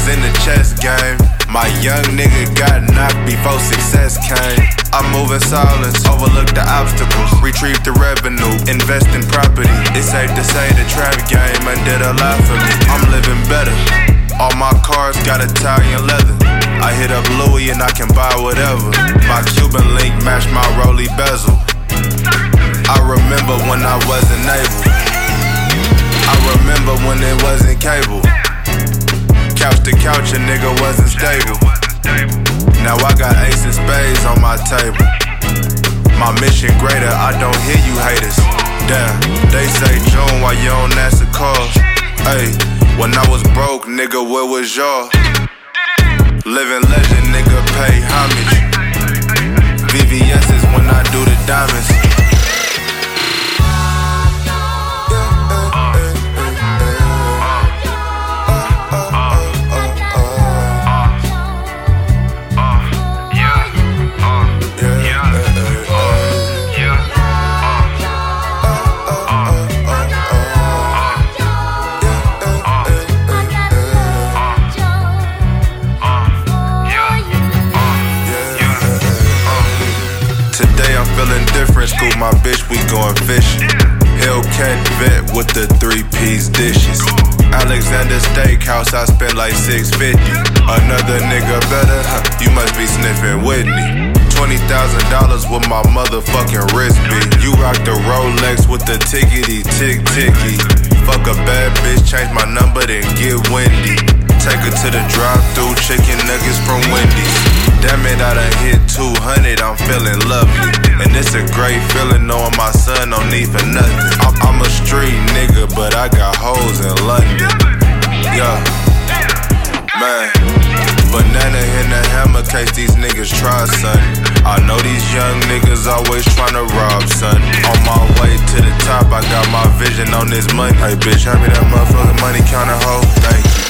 was in the chess game. My young nigga got knocked before success came. I move in silence, overlook the obstacles, retrieve the revenue, invest in property. It's safe to say the trap game undid a lot for me. I'm living better. All my cars got Italian leather. I hit up Louis and I can buy whatever. My Cuban link match my Rolly bezel. I remember when I wasn't able. I remember when it wasn't cable. Couch to couch, a nigga wasn't stable. Now I got ace and spades on my table. My mission greater, I don't hear you haters. Damn, they say June, why you don't answer calls? Ayy, when I was broke, nigga, where was y'all? Living legend, nigga, pay homage. VVS is when I do the diamonds. Today I'm feeling different, school my bitch, we going fishing. Hellcat vet with the 3-piece dishes. Alexander Steakhouse, I spent like $650. Another nigga better, you must be sniffing Whitney. $20,000 with my motherfucking wrist beat. You rock the Rolex with the tickety tick ticky. Fuck a bad bitch, change my number, then get windy. Take her to the drive-thru, chicken nuggets from Wendy's. Damn it, I done hit 200, I'm feeling lovely. And it's a great feeling knowing my son don't need for nothing. I'm a street nigga, but I got hoes in London. Yeah, man. Banana in the hammer case these niggas try, son. I know these young niggas always tryna rob, son. On my way to the top, I got my vision on this money. Hey bitch, hand me that motherfucking money counter hoe, thank you.